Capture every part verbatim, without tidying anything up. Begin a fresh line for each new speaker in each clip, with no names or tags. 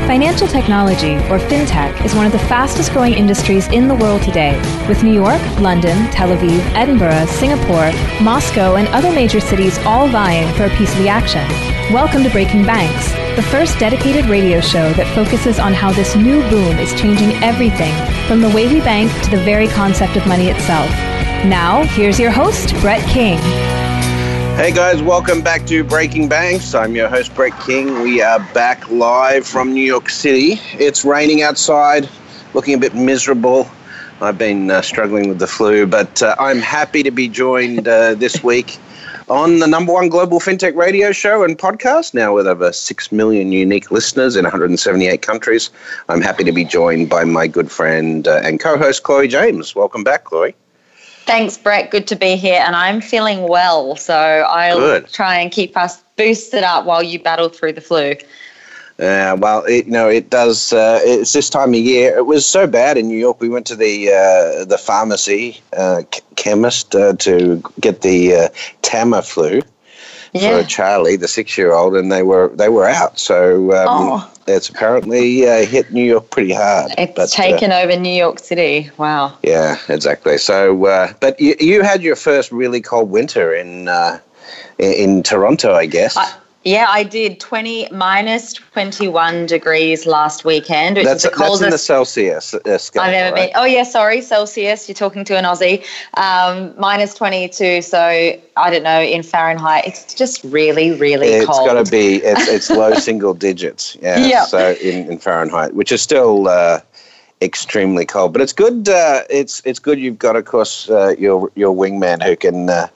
Financial technology, or fintech, is one of the fastest growing industries in the world today, with New York, London, Tel Aviv, Edinburgh, Singapore, Moscow, and other major cities all vying for a piece of the action. Welcome to Breaking Banks, the first dedicated radio show that focuses on how this new boom is changing everything, from the way we bank to the very concept of money itself. Now, here's your host, Brett King.
Hey guys, welcome back to Breaking Banks. I'm your host, Brett King. We are back live from New York City. It's raining outside, looking a bit miserable. I've been uh, struggling with the flu, but uh, I'm happy to be joined uh, this week on the number one global fintech radio show and podcast, now with over six million unique listeners in one hundred seventy-eight countries. I'm happy to be joined by my good friend uh, and co-host, Chloe James. Welcome back, Chloe.
Thanks, Brett. Good to be here. And I'm feeling well, so I'll Good. try and keep us boosted up while you battle through the flu.
Uh, well, it, you know, it does. Uh, it's this time of year. It was so bad in New York. We went to the uh, the pharmacy uh, ch- chemist uh, to get the uh, Tamiflu yeah. for Charlie, the six-year-old, and they were they were out. So um, oh. it's apparently uh, hit New York pretty hard.
It's
but,
taken
uh,
over New York City. Wow.
Yeah, exactly. So, uh, but you, you had your first really cold winter in uh, in, in Toronto, I guess.
I- Yeah, I did. twenty minus twenty-one degrees last weekend, which
that's,
is the coldest
that's in the Celsius uh, scale,
I've ever
right?
been. Oh, yeah, sorry, Celsius. You're talking to an Aussie. Um, minus twenty-two. So I don't know in Fahrenheit. It's just really, really
it's
cold.
It's got to be. It's, it's low single digits. Yeah.
Yep.
So in, in Fahrenheit, which is still uh, extremely cold, but it's good. Uh, it's it's good. You've got, of course, uh, your your wingman who can uh,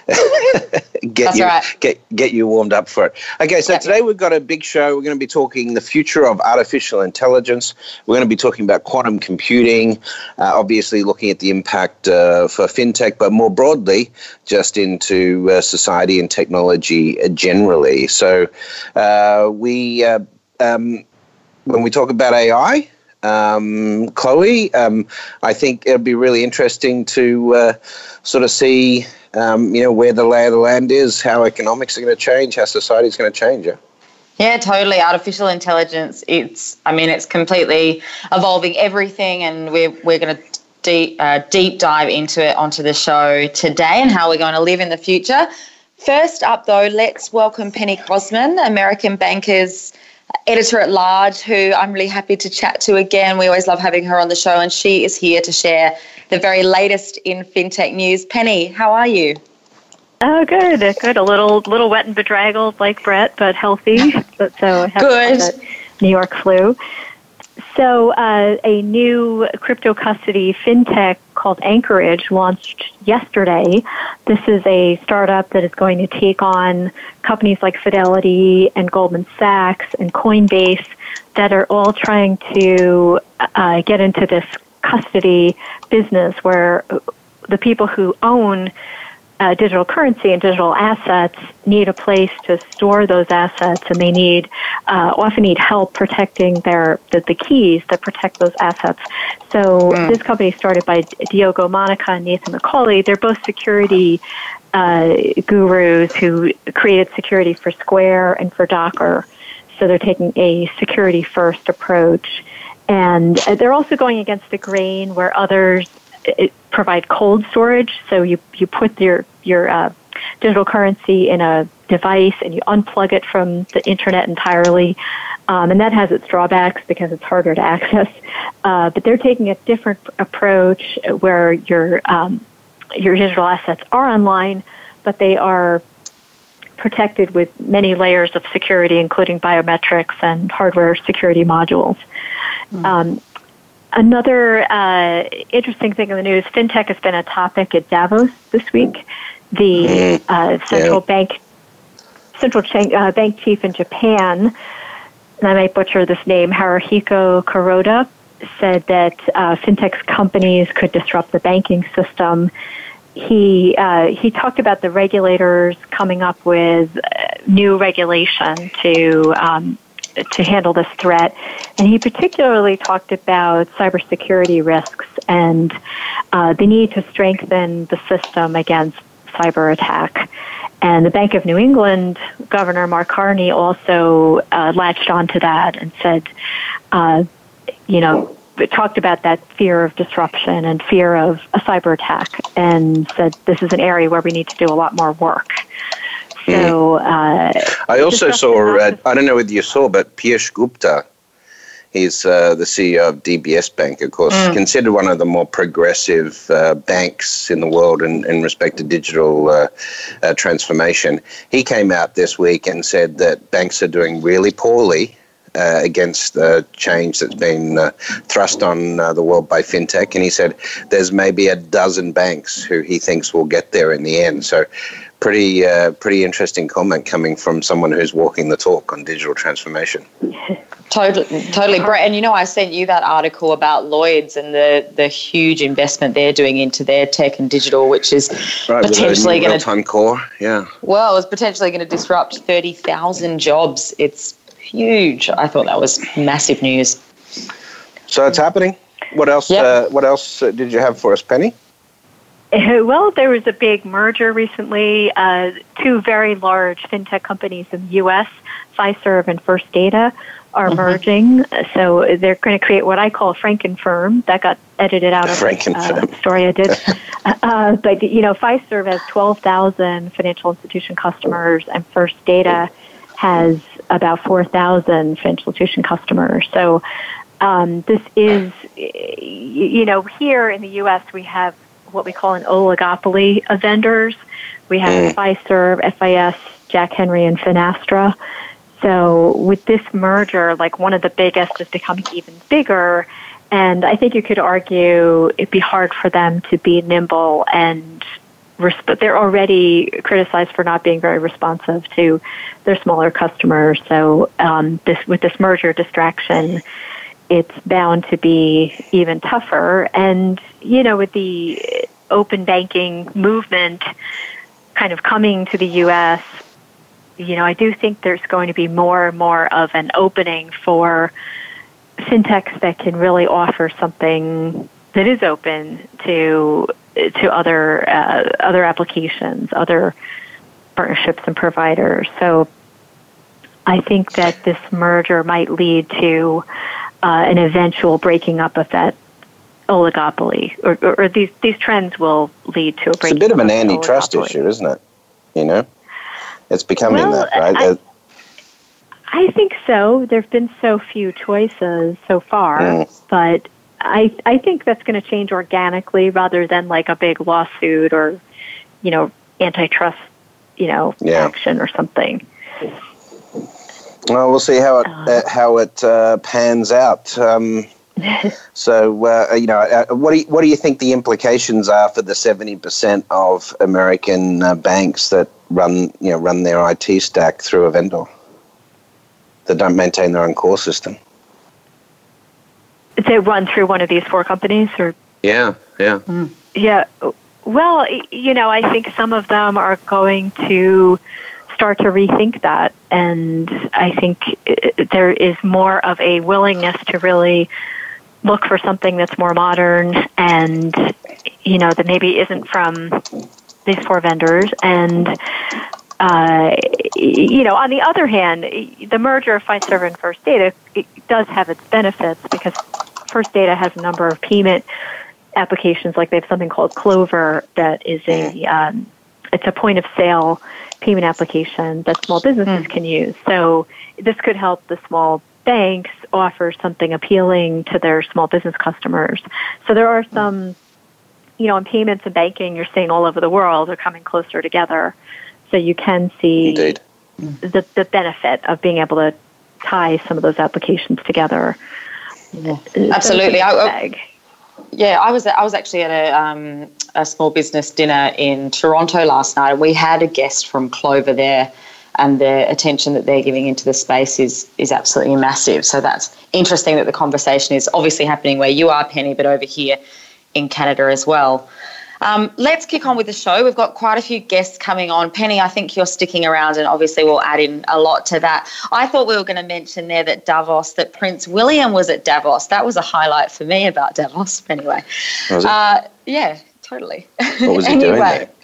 get
That's
you
right.
get get you warmed up for it. Okay, so yep. Today we've got a big show. We're going to be talking the future of artificial intelligence. We're going to be talking about quantum computing. Uh, obviously, looking at the impact uh, for fintech, but more broadly, just into uh, society and technology generally. So, uh, we uh, um, when we talk about A I. Um, Chloe, um, I think it'll be really interesting to uh, sort of see, um, you know, where the lay of the land is, how economics are going to change, how society is going to change. Yeah?
yeah, totally. Artificial intelligence, it's, I mean, it's completely evolving everything, and we're, we're going to deep, uh, deep dive into it onto the show today and how we're going to live in the future. First up, though, let's welcome Penny Cosman, American Banker's editor-at-large, who I'm really happy to chat to again. We always love having her on the show, and she is here to share the very latest in fintech news. Penny, how are you?
Oh, good, good. A little little wet and bedraggled like Brett, but healthy. so I have
good.
That New York flu. So uh, a new crypto custody fintech called Anchorage launched yesterday. This is a startup that is going to take on companies like Fidelity and Goldman Sachs and Coinbase that are all trying to uh, get into this custody business where the people who own Uh, digital currency and digital assets need a place to store those assets, and they need uh, often need help protecting their the, the keys that protect those assets. So mm. this company started by Diogo Monica and Nathan McCauley. They're both security uh, gurus who created security for Square and for Docker. So they're taking a security first approach, and they're also going against the grain where others It provide cold storage, so you you put your your uh, digital currency in a device and you unplug it from the internet entirely, um, and that has its drawbacks because it's harder to access. Uh, but they're taking a different approach where your um, your digital assets are online, but they are protected with many layers of security, including biometrics and hardware security modules. Mm. Um, Another uh, interesting thing in the news, fintech has been a topic at Davos this week. The uh, central yeah. bank central ch- uh, bank chief in Japan, and I might butcher this name, Haruhiko Kuroda, said that uh, fintech companies could disrupt the banking system. He uh, he talked about the regulators coming up with new regulation to um, to handle this threat. And he particularly talked about cybersecurity risks and uh, the need to strengthen the system against cyber attack. And the Bank of New England Governor Mark Carney also uh, latched onto that and said, uh, you know, talked about that fear of disruption and fear of a cyber attack, and said this is an area where we need to do a lot more work. So uh,
I also saw, uh, I don't know whether you saw, but Piyush Gupta, he's uh, the C E O of D B S Bank, of course, mm. considered one of the more progressive uh, banks in the world in, in respect to digital uh, uh, transformation. He came out this week and said that banks are doing really poorly Uh, against the change that's been uh, thrust on uh, the world by fintech. And he said there's maybe a dozen banks who he thinks will get there in the end. So pretty uh, pretty interesting comment coming from someone who's walking the talk on digital transformation.
Totally, totally, Brett. And you know, I sent you that article about Lloyd's and the, the huge investment they're doing into their tech and digital, which is
right,
potentially going to
real-time core. Yeah.
Well, it's potentially going to disrupt thirty thousand jobs. It's huge. I thought that was massive news.
So it's happening. What else? Yep. Uh, what else uh, did you have for us, Penny?
Uh, well, there was a big merger recently. Uh, two very large fintech companies in the U S, Fiserv and First Data, are mm-hmm. merging. So they're going to create what I call Frankenfirm. That got edited out of the uh, story I did. uh, but, you know, Fiserv has twelve thousand financial institution customers, and First Data has about four thousand financial institution customers. So um, this is, you know, here in the U S we have what we call an oligopoly of vendors. We have mm. Fiserv, F I S, Jack Henry, and Finastra. So with this merger, like one of the biggest is becoming even bigger. And I think you could argue it'd be hard for them to be nimble and Resp- they're already criticized for not being very responsive to their smaller customers. So um, this with this merger distraction, it's bound to be even tougher. And, you know, with the open banking movement kind of coming to the U S, you know, I do think there's going to be more and more of an opening for fintechs that can really offer something that is open to to other uh, other applications, other partnerships and providers. So I think that this merger might lead to uh, an eventual breaking up of that oligopoly, or, or, or these these trends will lead to a breaking up.
It's a bit of an antitrust issue, isn't it? You know, it's becoming
well,
that, right?
I, I think so. There have been so few choices so far, mm. but I I think that's going to change organically rather than like a big lawsuit or, you know, antitrust, you know, yeah. action or something.
Well, we'll see how it uh, how it uh, pans out. Um, so, uh, you know, uh, what do you, what do you think the implications are for the seventy percent of American uh, banks that run you know run their I T stack through a vendor that don't maintain their own core system?
They run through one of these four companies, or
yeah, yeah,
mm. yeah. Well, you know, I think some of them are going to start to rethink that, and I think there is more of a willingness to really look for something that's more modern, and you know, that maybe isn't from these four vendors. And uh, you know, on the other hand, the merger of Fiserv and First Data, it does have its benefits because First Data has a number of payment applications. Like they have something called Clover that is a um, it's a point of sale payment application that small businesses mm. can use. So this could help the small banks offer something appealing to their small business customers. So there are some, you know, in payments and banking, you're seeing all over the world are coming closer together. So you can see
Indeed.
the the benefit of being able to tie some of those applications together.
Yeah. Absolutely. I, I, yeah, I was I was actually at a um, a small business dinner in Toronto last night, and we had a guest from Clover there, and the attention that they're giving into the space is is absolutely massive. So that's interesting that the conversation is obviously happening where you are, Penny, but over here in Canada as well. Um, let's kick on with the show. We've got quite a few guests coming on. Penny, I think you're sticking around, and obviously we'll add in a lot to that. I thought we were going to mention there that Davos, that Prince William was at Davos. That was a highlight for me about Davos, anyway.
Was it?
Uh, yeah, totally.
What was he
anyway,
doing there?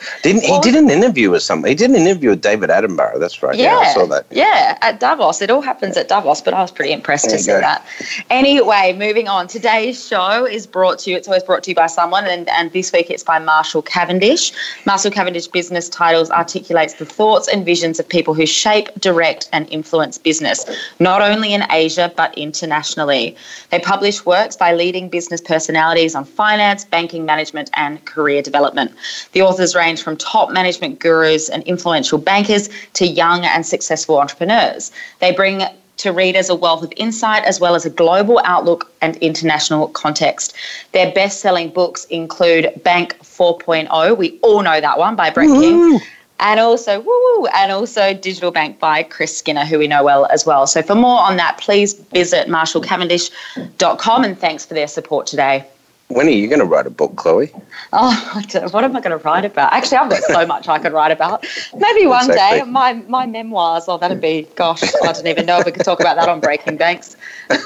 Didn't he?
Well,
did an interview with somebody. He did an interview with David Attenborough. That's right.
Yeah,
yeah I saw that.
Yeah, at Davos. It all happens at Davos, but I was pretty impressed
There
to
you
see
go.
that. Anyway, moving on. Today's show is brought to you. It's always brought to you by someone, and, and this week it's by Marshall Cavendish. Marshall Cavendish Business Titles articulates the thoughts and visions of people who shape, direct, and influence business, not only in Asia but internationally. They publish works by leading business personalities on finance, banking, management, and career development. The authors range from top management gurus and influential bankers to young and successful entrepreneurs. They bring to readers a wealth of insight as well as a global outlook and international context. Their best-selling books include Bank four point oh, we all know that one, by Brett King, and also woo, and also Digital Bank by Chris Skinner, who we know well as well. So for more on that, please visit marshall cavendish dot com, and thanks for their support today.
When are you going to write a book, Chloe?
Oh, I don't- what am I going to write about? Actually, I've got so much I could write about. Maybe one
Exactly.
day, my my memoirs. Oh, that'd be, gosh, I don't even know if we could talk about that on Breaking Banks.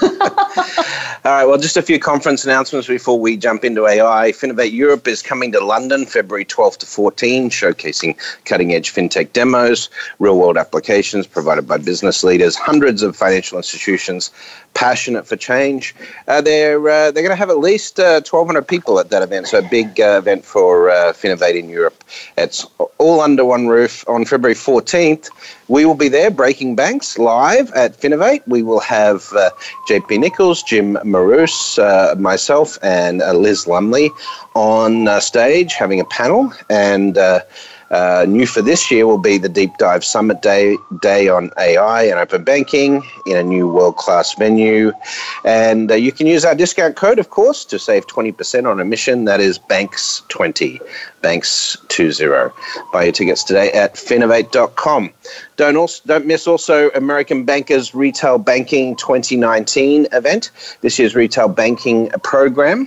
All right, well, just a few conference announcements before we jump into A I. Finovate Europe is coming to London February twelfth to fourteenth, showcasing cutting-edge fintech demos, real-world applications provided by business leaders, hundreds of financial institutions passionate for change. Uh, they're uh, they're going to have at least uh, twelve hundred people at that event, so a big uh, event for uh, Finovate in Europe. It's all under one roof. On February fourteenth, we will be there, Breaking Banks, live at Finovate. We will have uh, J P Nichols, Jim Maroos, uh, myself, and uh, Liz Lumley on uh, stage having a panel. And uh, uh, new for this year will be the Deep Dive Summit Day, day on A I and open banking in a new world-class venue. And uh, you can use our discount code, of course, to save twenty percent on admission. That is Banks twenty, Banks twenty. Buy your tickets today at finovate dot com. Don't also don't miss also American Bankers Retail Banking twenty nineteen event. This year's retail banking program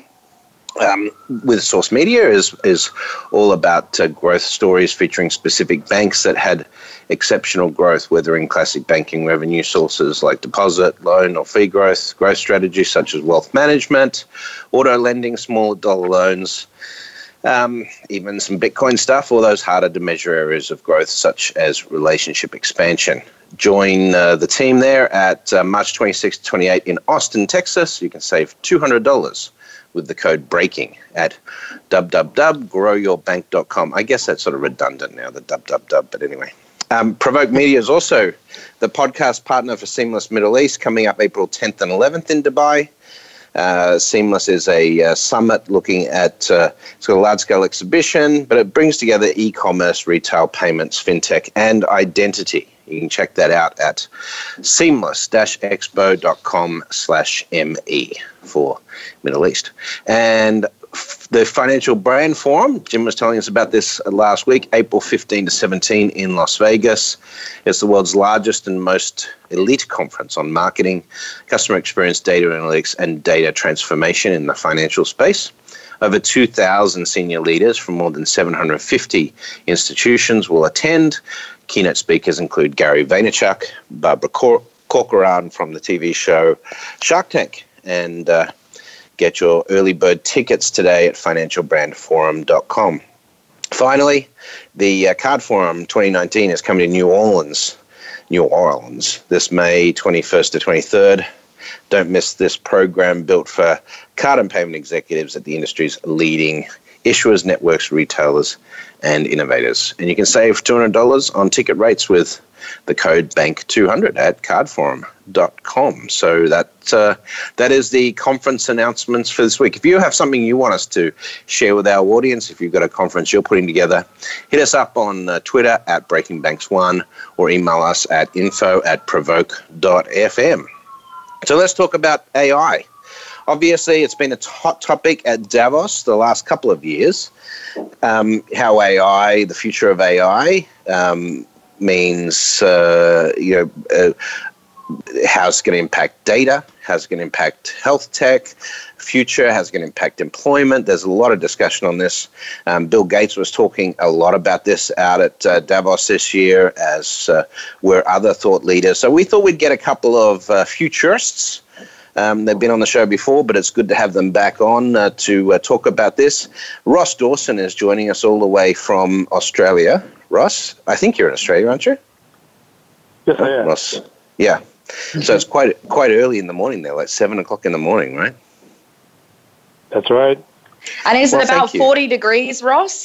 um, with Source Media is is all about uh, growth stories featuring specific banks that had exceptional growth, whether in classic banking revenue sources like deposit, loan, or fee growth, growth strategies such as wealth management, auto lending, smaller dollar loans. Um, even some Bitcoin stuff, or those harder to measure areas of growth such as relationship expansion. Join uh, the team there at uh, March twenty-sixth to twenty-eighth in Austin, Texas. You can save two hundred dollars with the code BREAKING at w w w dot grow your bank dot com. I guess that's sort of redundant now, the w w w, but anyway. Um, Provoke Media is also the podcast partner for Seamless Middle East, coming up April tenth and eleventh in Dubai. Uh, Seamless is a uh, summit looking at, uh, it's got a large-scale exhibition, but it brings together e-commerce, retail, payments, fintech, and identity. You can check that out at seamless dash expo dot com slash M E for Middle East. And f- the Financial Brand Forum, Jim was telling us about this last week, April fifteenth to seventeenth in Las Vegas. It's the world's largest and most elite conference on marketing, customer experience, data analytics, and data transformation in the financial space. Over two thousand senior leaders from more than seven hundred fifty institutions will attend. Keynote speakers include Gary Vaynerchuk, Barbara Cor- Corcoran from the T V show Shark Tank. And uh, get your early bird tickets today at financial brand forum dot com. Finally, the uh, Card Forum twenty nineteen is coming to New Orleans, New Orleans, this May twenty-first to twenty-third. Don't miss this program built for card and payment executives at the industry's leading issuers, networks, retailers, and innovators. And you can save two hundred dollars on ticket rates with the code bank two hundred at card forum dot com. So that uh, that is the conference announcements for this week. If you have something you want us to share with our audience, if you've got a conference you're putting together, hit us up on uh, Twitter at breaking banks one or email us at info at provoke dot f m. So let's talk about A I. Obviously, it's been a hot topic at Davos the last couple of years. Um, how A I, the future of A I, um, means, uh, you know, uh, how it's going to impact data, how it's going to impact health tech, future, how it's going to impact employment. There's a lot of discussion on this. Um, Bill Gates was talking a lot about this out at uh, Davos this year, as uh, were other thought leaders. So we thought we'd get a couple of uh, futurists Um, they've been on the show before, but it's good to have them back on uh, to uh, talk about this. Ross Dawson is joining us all the way from Australia. Ross, I think you're in Australia, aren't you?
Yes, I am.
Ross, yeah. So it's quite quite early in the morning there, like seven o'clock in the morning, right?
That's right.
And is
Well,
it about
thank you.
forty degrees, Ross?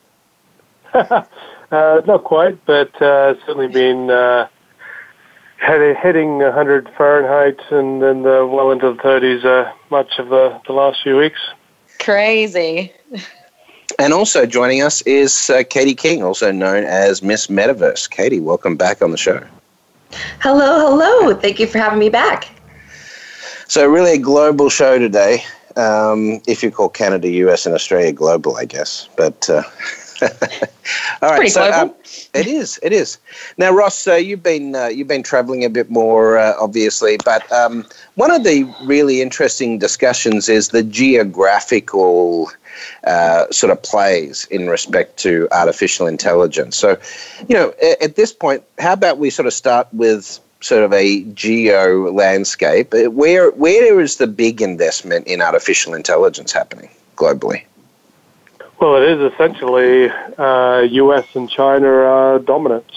uh, not quite, but uh, certainly been uh, heading, hitting one hundred Fahrenheit and then uh, well into the thirties uh, much of the, the last few weeks.
Crazy.
And also joining us is uh, Katie King, also known as Miss Metaverse. Katie, welcome back on the show.
Hello, hello. Thank you for having me back.
So really a global show today. Um, if you call Canada, U S, and Australia global, I guess. But uh, all right,
pretty
so
global.
um, it is. It is. Now, Ross, uh, you've been uh, you've been travelling a bit more, uh, obviously. But um, one of the really interesting discussions is the geographical uh, sort of plays in respect to artificial intelligence. So, you know, at, at this point, how about we sort of start with sort of a geo landscape? Where where is the big investment in artificial intelligence happening globally?
Well, it is essentially uh, U S and China are dominant.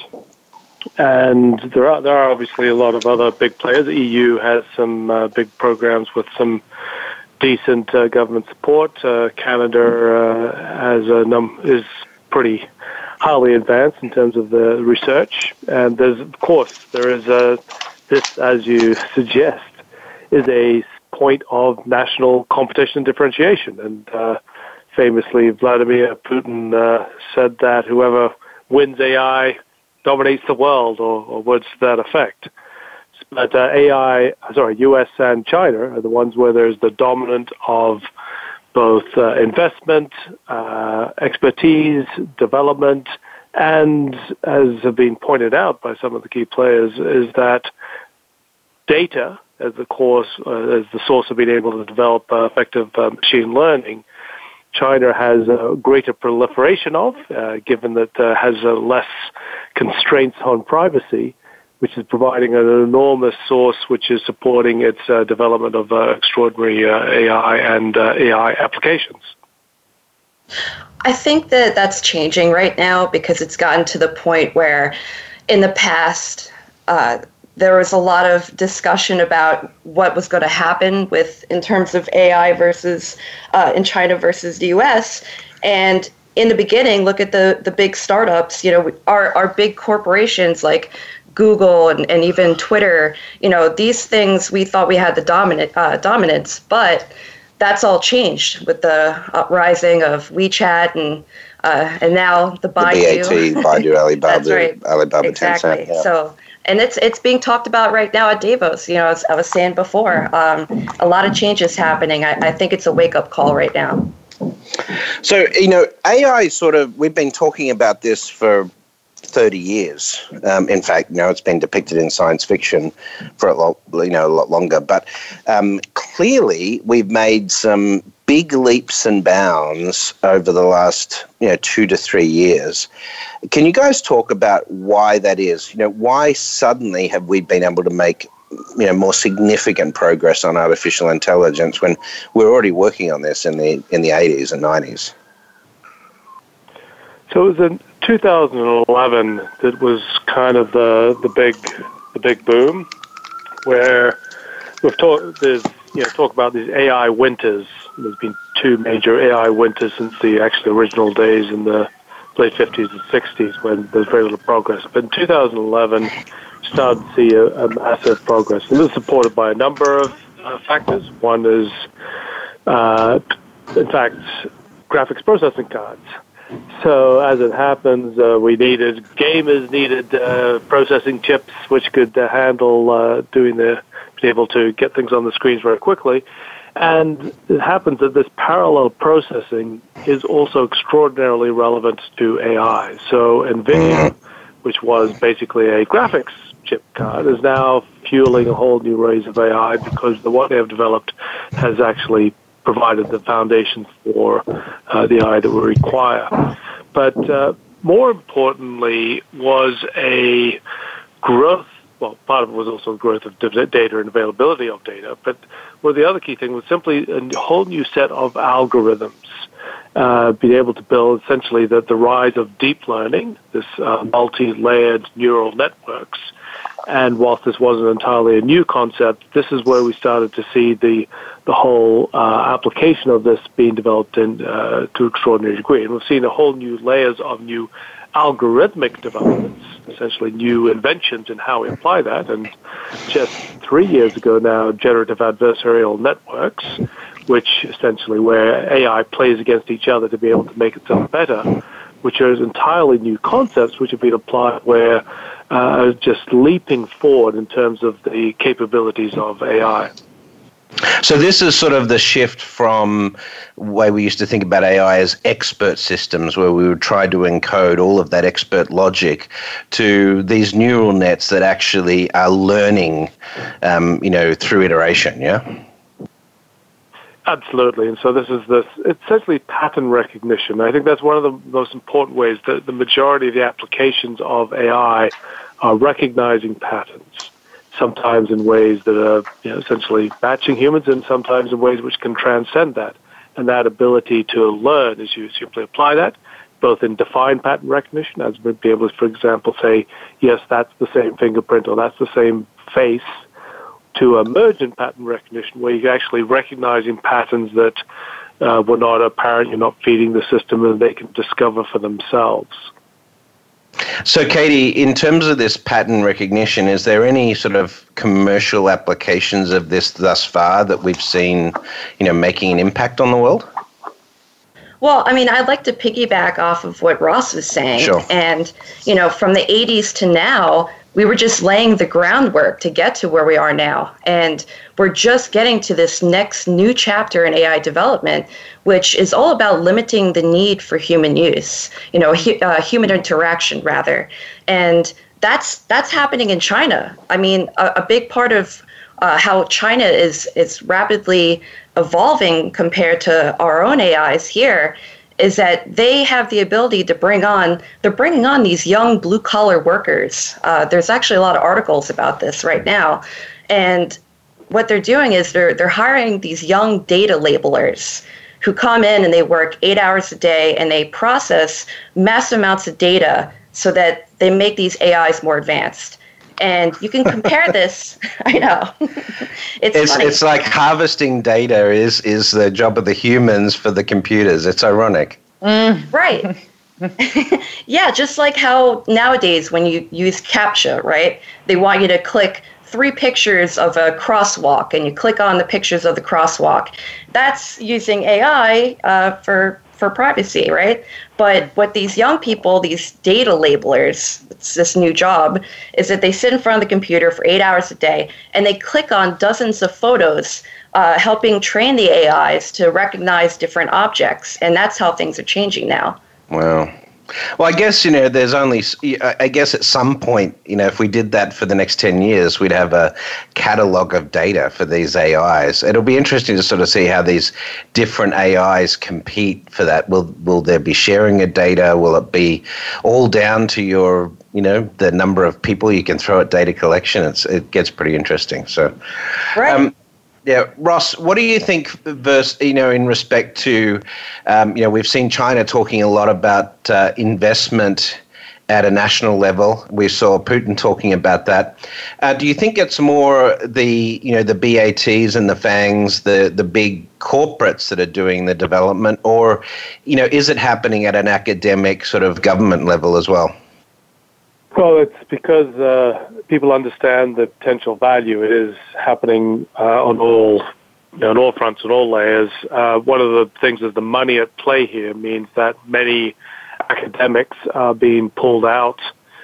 And there are there are obviously a lot of other big players. The E U has some uh, big programs with some decent uh, government support. Uh, Canada uh, has a num- is pretty highly advanced in terms of the research. And there's, of course, there is a, this, as you suggest, is a point of national competition and differentiation. And uh, famously, Vladimir Putin uh, said that whoever wins A I dominates the world, or, or words to that effect. But uh, A I, sorry, U S and China are the ones where there's the dominant of both uh, investment, uh, expertise, development, and as have been pointed out by some of the key players, is that data as the course, uh, as the source of being able to develop uh, effective uh, machine learning, China has a greater proliferation of, uh, given that uh, has uh, less constraints on privacy, which is providing an enormous source which is supporting its uh, development of uh, extraordinary uh, A I and uh, A I applications.
I think that that's changing right now because it's gotten to the point where in the past uh, there was a lot of discussion about what was going to happen with in terms of A I versus uh, in China versus the U S. And in the beginning, look at the, the big startups, you know, our, our big corporations like Google and, and even Twitter, you know, these things we thought we had the dominant uh, dominance, but that's all changed with the uprising of WeChat and uh, and now the Baidu.
The B A T, Baidu, Alibaba,
That's right.
Alibaba,
exactly.
Tencent. Yeah.
So, and it's it's being talked about right now at Davos. You know, as I was saying before, um, a lot of changes happening. I, I think it's a wake up call right now.
So, you know, A I sort of, we've been talking about this for thirty years. Um, in fact, you know, it's been depicted in science fiction for a lot, you know, a lot longer. But um, clearly, we've made some big leaps and bounds over the last, you know, two to three years. Can you guys talk about why that is? You know, why suddenly have we been able to make, you know, more significant progress on artificial intelligence when we're already working on this in the in the eighties and nineties?
So it was in two thousand eleven that was kind of the the big the big boom, where we've talked there's you know talk about these A I winters. There's been two major A I winters since the actually original days in the late fifties and sixties when there's very little progress. But in two thousand eleven, we started to see a, a massive progress, and this is supported by a number of uh, factors. One is, uh, in fact, graphics processing cards. So as it happens, uh, we needed, gamers needed uh, processing chips which could uh, handle uh, doing the, be able to get things on the screens very quickly. And it happens that this parallel processing is also extraordinarily relevant to A I. So NVIDIA, which was basically a graphics chip card, is now fueling a whole new raise of A I because the what they have developed has actually provided the foundation for uh, the A I that we require. But uh, more importantly was a growth well, part of it was also the growth of data and availability of data. But well, the other key thing was simply a whole new set of algorithms, uh, being able to build essentially the, the rise of deep learning, this uh, multi-layered neural networks. And whilst this wasn't entirely a new concept, this is where we started to see the the whole uh, application of this being developed in, uh, to an extraordinary degree. And we've seen a whole new layers of new algorithmic developments, essentially new inventions in how we apply that. And just three years ago now, generative adversarial networks, which essentially where A I plays against each other to be able to make itself better, which are entirely new concepts which have been applied where uh, just leaping forward in terms of the capabilities of A I.
So this is sort of the shift from the way we used to think about A I as expert systems, where we would try to encode all of that expert logic, to these neural nets that actually are learning, um, you know, through iteration, yeah?
Absolutely. And so this is this, it's essentially pattern recognition. I think that's one of the most important ways that the majority of the applications of A I are recognizing patterns, sometimes in ways that are, you know, essentially matching humans, and sometimes in ways which can transcend that. And that ability to learn as you simply apply that, both in defined pattern recognition, as we'd be able to, for example, say, yes, that's the same fingerprint or that's the same face, to emergent pattern recognition, where you're actually recognizing patterns that uh, were not apparent, you're not feeding the system, and they can discover for themselves.
So, Katie, in terms of this pattern recognition, is there any sort of commercial applications of this thus far that we've seen, you know, making an impact on the world?
Well, I mean, I'd like to piggyback off of what Ross was saying.
Sure.
And, you know, from the eighties to now, we were just laying the groundwork to get to where we are now. And we're just getting to this next new chapter in A I development, which is all about limiting the need for human use, you know, hu- uh, human interaction, rather. And that's that's happening in China. I mean, a, a big part of uh, how China is, is rapidly evolving compared to our own A Is here is that they have the ability to bring on, they're bringing on these young blue-collar workers. Uh, there's actually a lot of articles about this right now. And what they're doing is they're they're hiring these young data labelers who come in and they work eight hours a day and they process massive amounts of data so that they make these A Is more advanced. And you can compare this. I know. it's
it's,
funny.
it's like harvesting data is is the job of the humans for the computers. It's ironic.
Mm. Right. Yeah, just like how nowadays when you use CAPTCHA, right? They want you to click three pictures of a crosswalk and you click on the pictures of the crosswalk. That's using A I uh, for for privacy, right? But what these young people, these data labelers, it's this new job, is that they sit in front of the computer for eight hours a day and they click on dozens of photos, uh, helping train the A Is to recognize different objects. And that's how things are changing now.
Wow. Well, I guess, you know, there's only, I guess at some point, you know, if we did that for the next ten years, we'd have a catalog of data for these A Is. It'll be interesting to sort of see how these different A Is compete for that. Will will there be sharing of data? Will it be all down to your, you know, the number of people you can throw at data collection? It's, it gets pretty interesting. So,
right.
Um, Yeah, Ross, what do you think, versus, you know, in respect to, um, you know, we've seen China talking a lot about uh, investment at a national level. We saw Putin talking about that. Uh, do you think it's more the, you know, the B A Ts and the FANGs, the, the big corporates that are doing the development, or, you know, is it happening at an academic sort of government level as well?
Well, it's because uh, people understand the potential value. It is happening uh, on all, you know, on all fronts, on all layers. Uh, one of the things is the money at play here means that many academics are being pulled out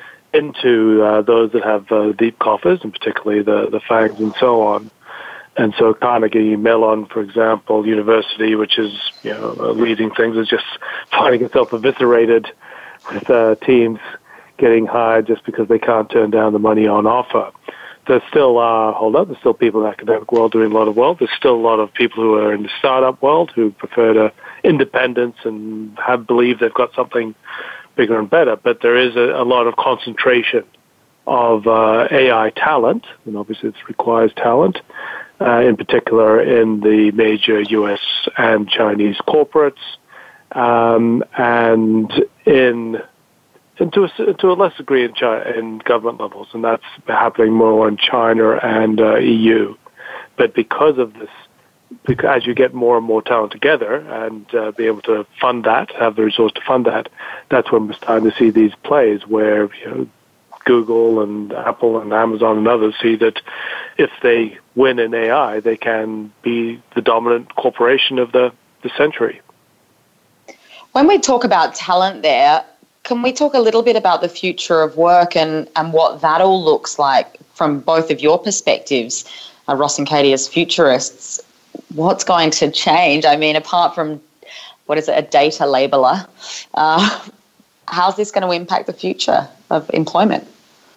into uh, those that have uh, deep coffers, and particularly the, the FANGs and so on. And so Carnegie Mellon, for example, university, which is, you know, leading things, is just finding itself eviscerated with uh, teams getting hired just because they can't turn down the money on offer. There's still, uh, hold up, there's still people in the academic world doing a lot of work. There's still a lot of people who are in the startup world who prefer to independence and have believe they've got something bigger and better. But there is a, a lot of concentration of uh, A I talent, and obviously it requires talent, uh, in particular in the major U S and Chinese corporates, um, and in and to a, to a less degree in, China, in government levels, and that's happening more in China and uh, E U. But because of this, because as you get more and more talent together and uh, be able to fund that, have the resource to fund that, that's when we're starting to see these plays where, you know, Google and Apple and Amazon and others see that if they win in A I, they can be the dominant corporation of the, the century.
When we talk about talent there, can we talk a little bit about the future of work and, and what that all looks like from both of your perspectives, uh, Ross and Katie as futurists? What's going to change? I mean, apart from, what is it, a data labeler, uh, how's this going to impact the future of employment?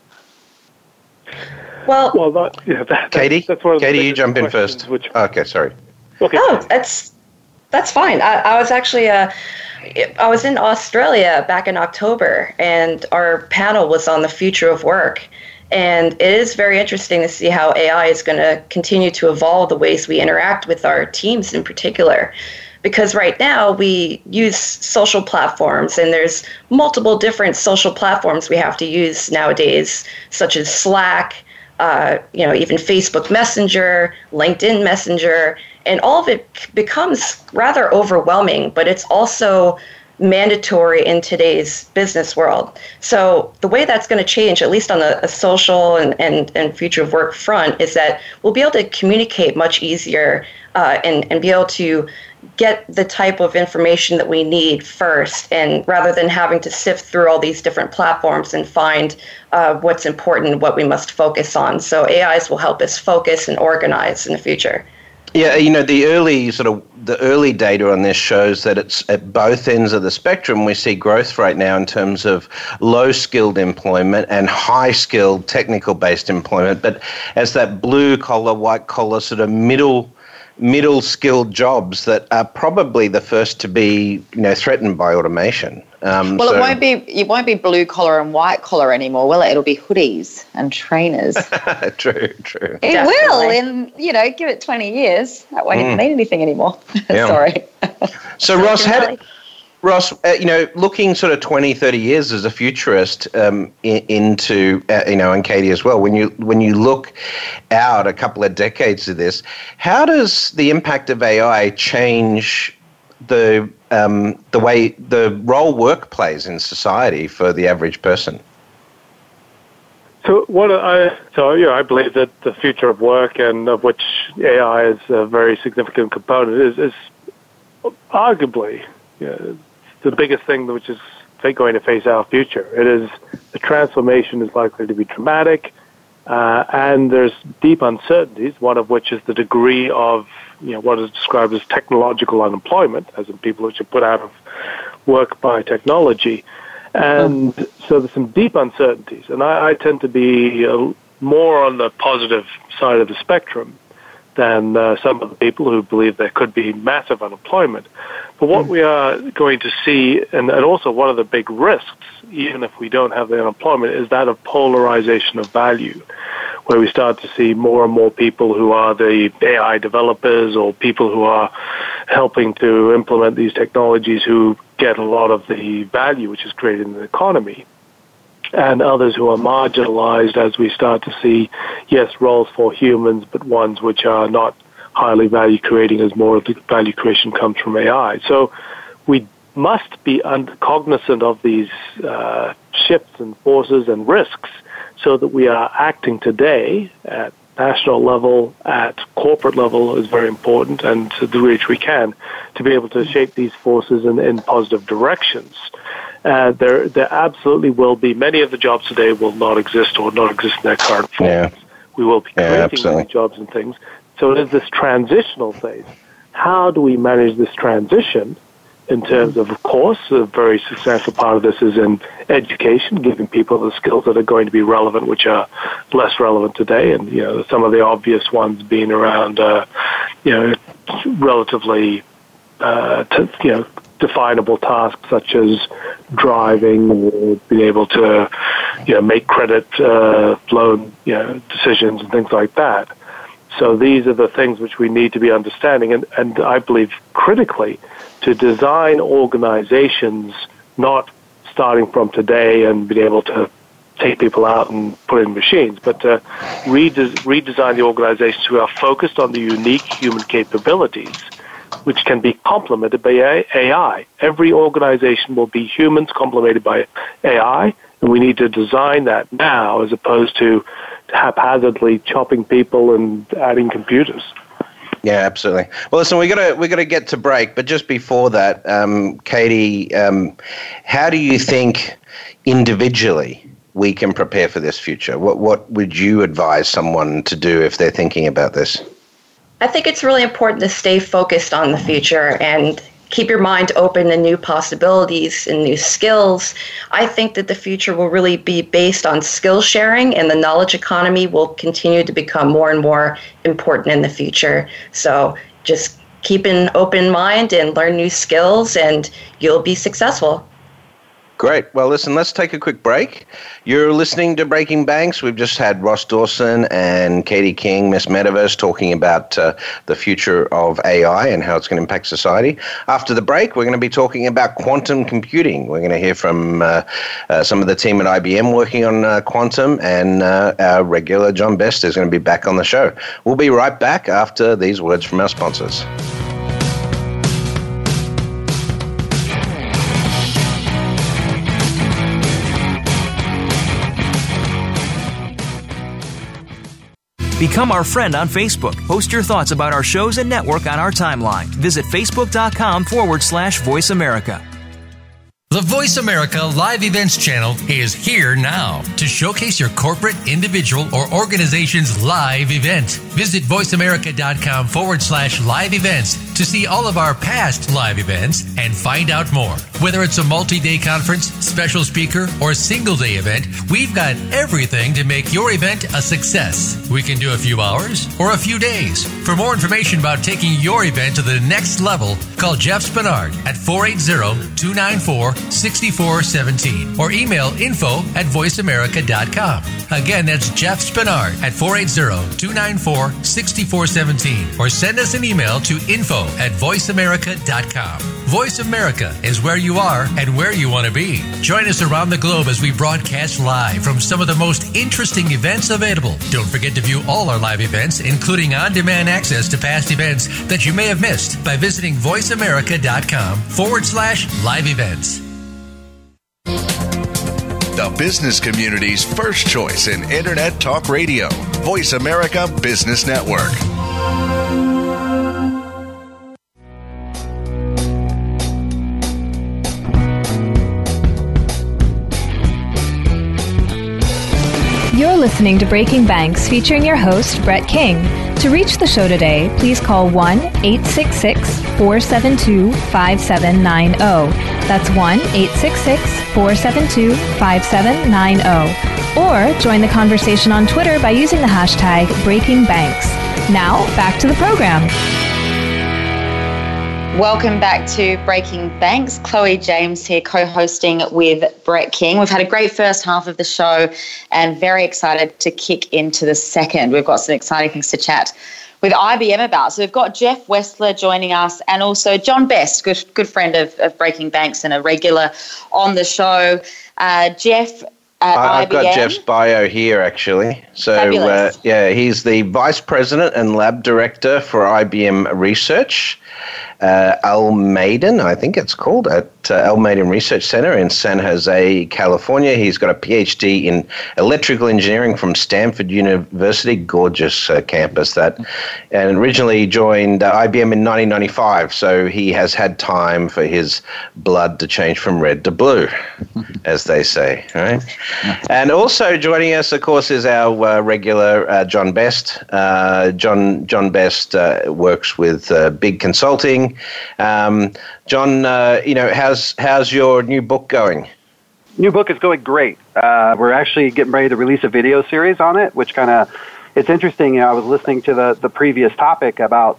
Well,
well that, yeah, that,
Katie,
that's one of the
Katie, you jump in first.
Which,
okay, sorry.
Okay.
Oh, that's that's fine. I, I was actually uh, I was in Australia back in October, and our panel was on the future of work. And it is very interesting to see how A I is going to continue to evolve the ways we interact with our teams in particular. Because right now we use social platforms, and there's multiple different social platforms we have to use nowadays, such as Slack, uh, you know, even Facebook Messenger, LinkedIn Messenger, and all of it becomes rather overwhelming, but it's also mandatory in today's business world. So the way that's going to change, at least on the a social and, and, and future of work front, is that we'll be able to communicate much easier uh, and, and be able to get the type of information that we need first, and rather than having to sift through all these different platforms and find uh, what's important, what we must focus on. So A Is will help us focus and organize in the future.
Yeah, you know, the early sort of the early data on this shows that it's at both ends of the spectrum. We see growth right now in terms of low-skilled employment and high-skilled technical-based employment. But as that blue-collar, white-collar sort of middle middle skilled jobs that are probably the first to be, you know, threatened by automation. Um,
well,
so
it won't be it won't be blue collar and white collar anymore, will it? It'll be hoodies and trainers.
True, true.
It Definitely. will in, you know, give it twenty years. That won't mm. even mean anything anymore. Yeah. Sorry.
So Ross, how, Ross, uh, you know, looking sort of twenty, thirty years as a futurist um, in, into, uh, you know, and Katie as well, when you when you look out a couple of decades of this, how does the impact of A I change the um, the way, the role work plays in society for the average person?
So what I so yeah, I believe that the future of work, and of which A I is a very significant component, is, is arguably, you know, the biggest thing which is going to face our future. It is, the transformation is likely to be dramatic, uh, and there's deep uncertainties, one of which is the degree of, you know, what is described as technological unemployment, as in people which are put out of work by technology. And so there's some deep uncertainties, and I, I tend to be uh, more on the positive side of the spectrum than uh, some of the people who believe there could be massive unemployment. But what we are going to see, and, and also one of the big risks, even if we don't have the unemployment, is that of polarization of value, where we start to see more and more people who are the A I developers or people who are helping to implement these technologies who get a lot of the value which is created in the economy, and others who are marginalized as we start to see, yes, roles for humans, but ones which are not highly value creating, as more of the value creation comes from A I. So we must be cognizant of these uh, shifts and forces and risks, so that we are acting today at national level, at corporate level is very important, and to the which we can, to be able to shape these forces in, in positive directions. Uh, there, there absolutely will be, many of the jobs today will not exist or not exist in their current form. Yeah. We will be creating yeah, these jobs and things. So it is this transitional phase. How do we manage this transition in terms of, of course, a very substantial part of this is in education, giving people the skills that are going to be relevant, which are less relevant today. And, you know, some of the obvious ones being around, uh, you know, relatively, uh, to, you know, definable tasks such as driving, or being able to you know, make credit uh, loan you know, decisions and things like that. So these are the things which we need to be understanding, and, and I believe critically to design organizations not starting from today and being able to take people out and put in machines, but to rede- redesign the organizations who are focused on the unique human capabilities, which can be complemented by A I. Every organization will be humans complemented by A I, and we need to design that now as opposed to haphazardly chopping people and adding computers.
Yeah, absolutely. Well, listen, we got to we got to get to break, but just before that, um, Katie, um, how do you think individually we can prepare for this future? What what would you advise someone to do if they're thinking about this?
I think it's really important to stay focused on the future and keep your mind open to new possibilities and new skills. I think that the future will really be based on skill sharing, and the knowledge economy will continue to become more and more important in the future. So just keep an open mind and learn new skills, and you'll be successful.
Great. Well, listen, let's take a quick break. You're listening to Breaking Banks. We've just had Ross Dawson and Katie King, Miss Metaverse, talking about uh, the future of A I and how it's going to impact society. After the break, we're going to be talking about quantum computing. We're going to hear from uh, uh, some of the team at I B M working on uh, quantum, and uh, our regular John Best is going to be back on the show. We'll be right back after these words from our sponsors.
Become our friend on Facebook. Post your thoughts about our shows and network on our timeline. Visit facebook.com forward slash Voice America.
The Voice America Live Events channel is here now to showcase your corporate, individual, or organization's live event. Visit voiceamerica.com forward slash live events to see all of our past live events and find out more. Whether it's a multi-day conference, special speaker, or single-day event, we've got everything to make your event a success. We can do a few hours or a few days. For more information about taking your event to the next level, call Jeff Spinard at four eight zero, two nine four, six four one seven or email info at voice america dot com. Again, that's Jeff Spinard at four eight zero, two nine four, six four one seven or send us an email to info at voice america dot com. Voice America is where you are and where you want to be. Join us around the globe as we broadcast live from some of the most interesting events available. Don't forget to view all our live events, including on-demand access to past events that you may have missed by visiting voiceamerica.com forward slash live events.
The business community's first choice in Internet Talk Radio. Voice America Business Network.
You're listening to Breaking Banks, featuring your host, Brett King. To reach the show today, please call one eight six six, four seven two, five seven nine zero. That's one eight six six, four seven two, five seven nine zero. Or join the conversation on Twitter by using the hashtag Breaking Banks. Now, back to the program.
Welcome back to Breaking Banks. Chloe James here, co-hosting with Brett King. We've had a great first half of the show and very excited to kick into the second. We've got some exciting things to chat with I B M about. So we've got Jeff Westler joining us, and also John Best, good good friend of, of Breaking Banks and a regular on the show. Uh, Jeff at
I,
I B M.
I've got Jeff's bio here, actually. So, uh, yeah, he's the Vice President and Lab Director for I B M Research. Uh, Almaden, I think it's called, at uh, Almaden Research Center in San Jose, California. He's got a P H D in electrical engineering from Stanford University, gorgeous uh, campus that, and originally joined uh, I B M in nineteen ninety-five, so he has had time for his blood to change from red to blue, as they say, right? And also joining us, of course, is our uh, regular uh, John Best. Uh, John, John Best uh, works with uh, Big Consulting. Um, John, uh, you know, how's how's your new book going?
New book is going great. Uh, we're actually getting ready to release a video series on it, which kind of, it's interesting. You know, I was listening to the, the previous topic about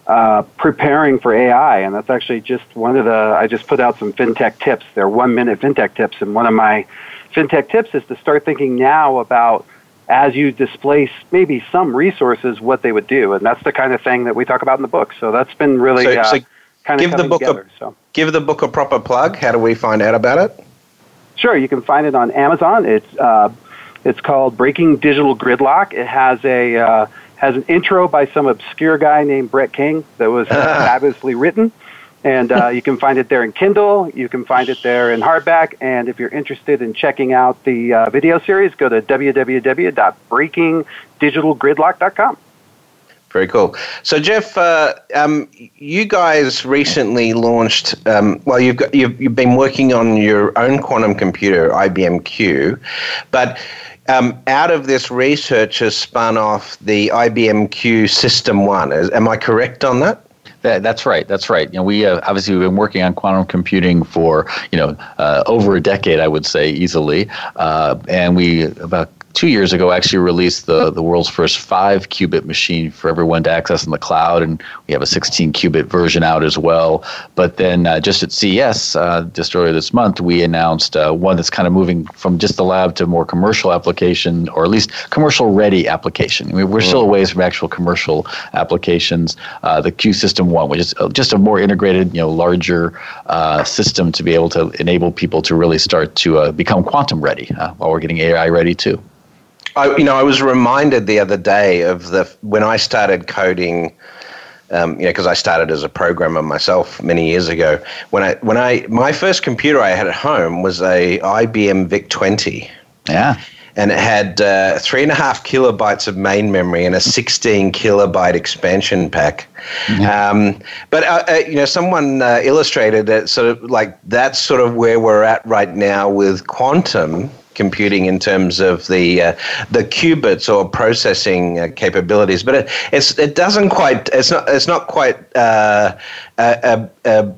uh, preparing for A I, and that's actually just one of the, I just put out some FinTech tips. They're one-minute FinTech tips, and one of my FinTech tips is to start thinking now about, as you displace maybe some resources, what they would do, and that's the kind of thing that we talk about in the book. So that's been really so, uh, so kind of
give the book
together,
a,
so.
Give the book a proper plug. How do we find out about it?
Sure, you can find it on Amazon. It's uh, it's called Breaking Digital Gridlock. It has a uh, has an intro by some obscure guy named Brett King that was uh, fabulously written. And uh, you can find it there in Kindle. You can find it there in hardback. And if you're interested in checking out the uh, video series, go to w w w dot breaking digital gridlock dot com.
Very cool. So, Jeff, uh, um, you guys recently launched. Um, well, you've got you've, you've been working on your own quantum computer, I B M Q, but um, out of this research has spun off the I B M Q System One. Is, am I correct on that?
That, that's right. That's right. You know, we uh, obviously we've been working on quantum computing for you know uh, over a decade, I would say easily, uh, and we about. Two years ago, actually released the, the world's first five qubit machine for everyone to access in the cloud, and we have a sixteen qubit version out as well. But then uh, just at C E S, uh, just earlier this month, we announced uh, one that's kind of moving from just the lab to more commercial application, or at least commercial-ready application. I mean, we're still a ways from actual commercial applications. Uh, the Q System One, which is just a more integrated, you know, larger uh, system to be able to enable people to really start to uh, become quantum ready uh, while we're getting A I ready too.
I, you know, I was reminded the other day of the when I started coding, um, you know, because I started as a programmer myself many years ago. When I when I my first computer I had at home was a I B M VIC twenty.
Yeah.
And it had uh, three and a half kilobytes of main memory and a sixteen kilobyte expansion pack. Mm-hmm. Um, but uh, uh, you know, someone uh, illustrated it sort of like that's sort of where we're at right now with quantum computing in terms of the uh, the qubits or processing uh, capabilities, but it it's it doesn't quite it's not it's not quite uh, a, a,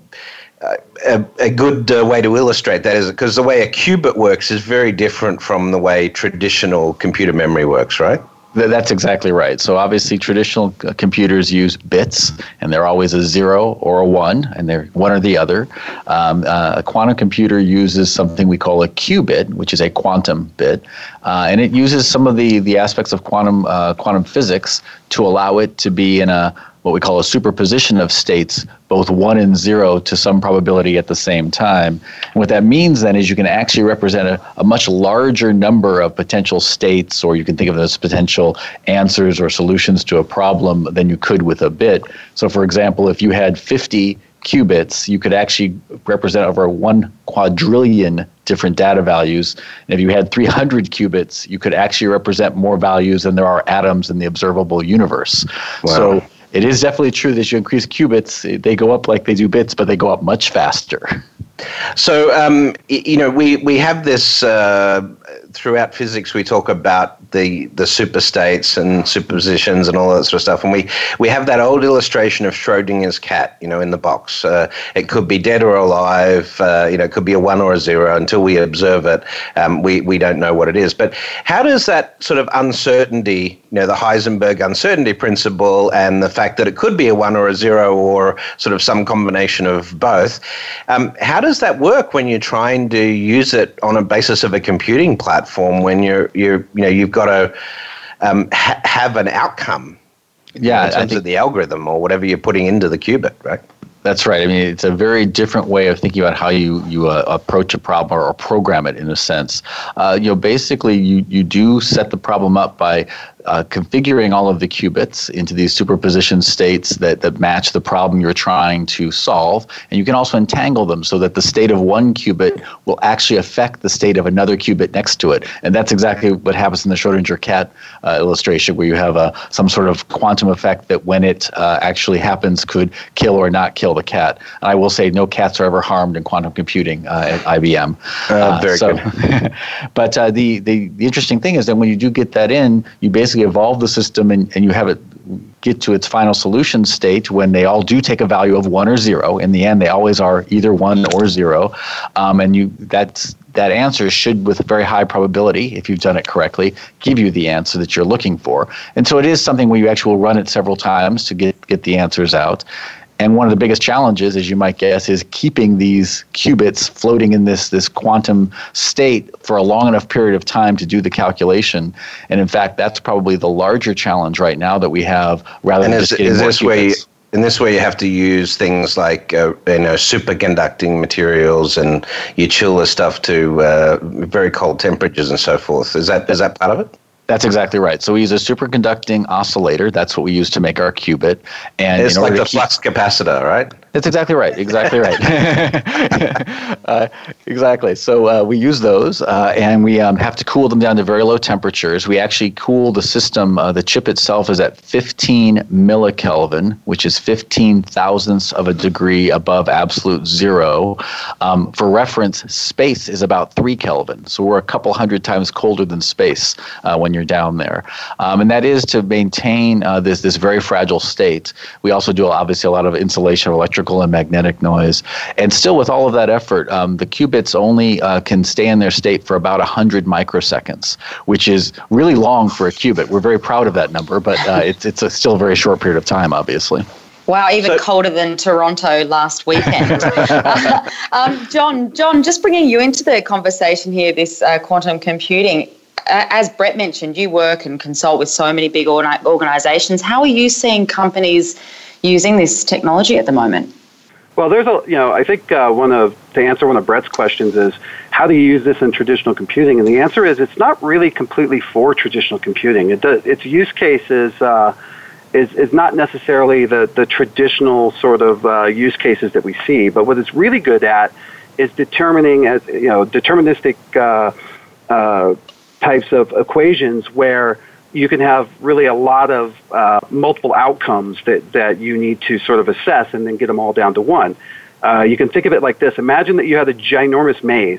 a, a good uh, way to illustrate that, is because the way a qubit works is very different from the way traditional computer memory works, right?
That's exactly right. So obviously traditional uh, computers use bits, and they're always a zero or a one, and they're one or the other. Um, uh, a quantum computer uses something we call a qubit, which is a quantum bit, uh, and it uses some of the, the aspects of quantum uh, quantum physics to allow it to be in a what we call a superposition of states, both one and zero to some probability at the same time. And what that means then is you can actually represent a, a much larger number of potential states, or you can think of it as potential answers or solutions to a problem than you could with a bit. So for example, if you had fifty qubits, you could actually represent over one quadrillion different data values. And if you had three hundred qubits, you could actually represent more values than there are atoms in the observable universe. Wow. So it is definitely true that as you increase qubits, they go up like they do bits, but they go up much faster.
So, um, you know, we, we have this uh, throughout physics, we talk about the, the superstates and superpositions and all that sort of stuff. And we, we have that old illustration of Schrodinger's cat, you know, in the box. Uh, it could be dead or alive, uh, you know, it could be a one or a zero. Until we observe it, um, we, we don't know what it is. But how does that sort of uncertainty, you know, the Heisenberg uncertainty principle and the fact that it could be a one or a zero or sort of some combination of both, um, how does that work when you're trying to use it on a basis of a computing platform when you're you're you know you've got to um, ha- have an outcome
yeah,
in terms of the algorithm or whatever you're putting into the qubit, right?
That's right. I mean, it's a very different way of thinking about how you you uh, approach a problem or, or program it in a sense. Uh, you know, basically, you you do set the problem up by uh, configuring all of the qubits into these superposition states that, that match the problem you're trying to solve. And you can also entangle them so that the state of one qubit will actually affect the state of another qubit next to it. And that's exactly what happens in the Schrodinger cat uh, illustration, where you have a, some sort of quantum effect that when it uh, actually happens could kill or not kill the cat. And I will say no cats are ever harmed in quantum computing uh, at I B M.
Uh, very uh, so, good.
But uh, the, the, the interesting thing is that when you do get that in, you basically evolve the system and, and you have it get to its final solution state when they all do take a value of one or zero. In the end, they always are either one or zero. Um, and you that's that answer should, with very high probability, if you've done it correctly, give you the answer that you're looking for. And so it is something where you actually will run it several times to get, get the answers out. And one of the biggest challenges, as you might guess, is keeping these qubits floating in this, this quantum state for a long enough period of time to do the calculation. And in fact, that's probably the larger challenge right now that we have, rather
and
than
is,
just getting
is
more
this where you,
qubits.
in this way, you have to use things like uh, you know superconducting materials, and you chill the stuff to uh, very cold temperatures and so forth. Is that is that part of it?
That's exactly right. So we use a superconducting oscillator. That's what we use to make our qubit. And
it's
in
like
order
the
to keep,
flux capacitor, right?
That's exactly right. Exactly right. uh, exactly. So uh, we use those, uh, and we um, have to cool them down to very low temperatures. We actually cool the system. Uh, the chip itself is at fifteen millikelvin, which is fifteen thousandths of a degree above absolute zero. Um, for reference, space is about three Kelvin. So we're a couple hundred times colder than space uh, when you're down there. Um, and that is to maintain uh, this, this very fragile state. We also do obviously a lot of insulation of electrical and magnetic noise. And still, with all of that effort, um, the qubits only uh, can stay in their state for about one hundred microseconds, which is really long for a qubit. We're very proud of that number, but uh, it's, it's a still a very short period of time, obviously.
Wow, even
So-
colder than Toronto last weekend. uh, um, John, John, just bringing you into the conversation here, this uh, quantum computing. Uh, as Brett mentioned, you work and consult with so many big orga- organizations. How are you seeing companies using this technology at the moment?
Well, there's a, you know, I think uh, one of, to answer one of Brett's questions is, how do you use this in traditional computing? And the answer is, it's not really completely for traditional computing. It does, its use case is, uh, is, is not necessarily the, the traditional sort of uh, use cases that we see, but what it's really good at is determining, as you know, deterministic uh, uh, types of equations where you can have really a lot of uh, multiple outcomes that, that you need to sort of assess and then get them all down to one. Uh, you can think of it like this. Imagine that you had a ginormous maze.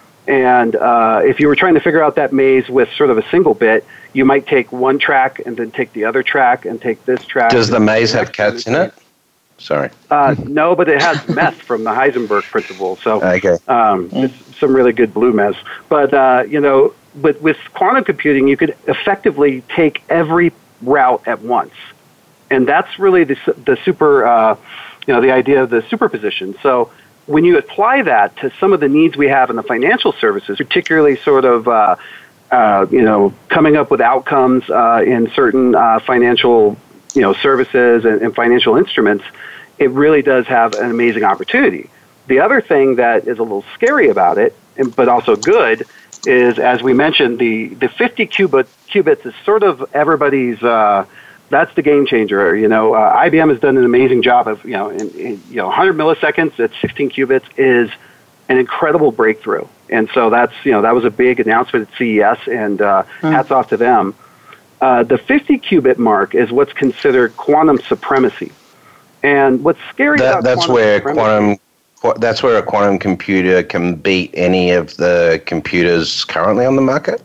And uh, if you were trying to figure out that maze with sort of a single bit, you might take one track and then take the other track and take this track.
Does the maze have cats in it? Sorry.
Uh, no, but it has meth from the Heisenberg principle. So
Okay.
um, it's some really good blue mess. But, uh, you know, but with quantum computing, you could effectively take every route at once. And that's really the, the super, uh, you know, the idea of the superposition. So when you apply that to some of the needs we have in the financial services, particularly sort of, uh, uh, you know, coming up with outcomes uh, in certain uh, financial, you know, services and, and financial instruments, it really does have an amazing opportunity. The other thing that is a little scary about it, and, but also good, is, as we mentioned, the, the fifty qubit, qubits is sort of everybody's, uh, that's the game changer. You know, uh, I B M has done an amazing job of, you know, in, in, you know, one hundred milliseconds at sixteen qubits is an incredible breakthrough. And so that's, you know, that was a big announcement at C E S, and uh, mm. hats off to them. Uh, the fifty qubit mark is what's considered quantum supremacy. And what's scary
that,
about
that's
quantum
where
supremacy,
quantum That's where a quantum computer can beat any of the computers currently on the market?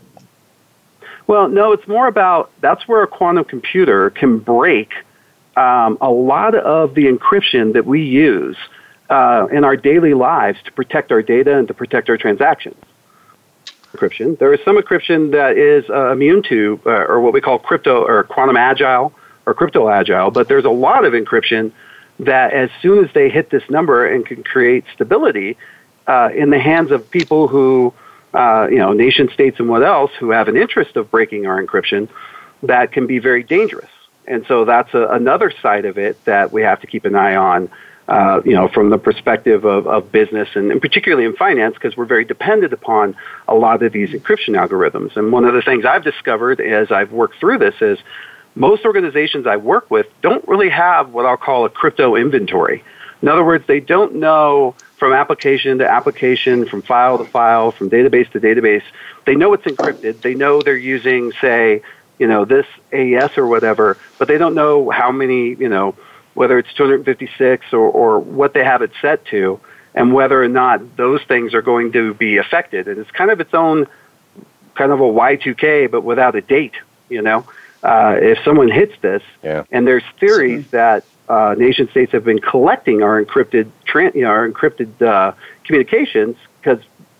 Well, no, it's more about, that's where a quantum computer can break um, a lot of the encryption that we use uh, in our daily lives to protect our data and to protect our transactions. Encryption. There is some encryption that is uh, immune to, uh, or what we call crypto, or quantum agile, or crypto agile, but there's a lot of encryption that as soon as they hit this number and can create stability uh, in the hands of people who, uh, you know, nation states and what else, who have an interest of breaking our encryption, that can be very dangerous. And so that's a, another side of it that we have to keep an eye on, uh, you know, from the perspective of, of business and, and particularly in finance, because we're very dependent upon a lot of these encryption algorithms. And one of the things I've discovered as I've worked through this is most organizations I work with don't really have what I'll call a crypto inventory. In other words, they don't know from application to application, from file to file, from database to database. They know it's encrypted. They know they're using, say, you know, this A E S or whatever, but they don't know how many, you know, whether it's two hundred fifty-six or, or what they have it set to, and whether or not those things are going to be affected. And it's kind of its own kind of a Y two K, but without a date, you know. Uh, if someone hits this,
yeah.
and there's theories that uh, nation states have been collecting our encrypted, tran- you know, our encrypted uh, communications, because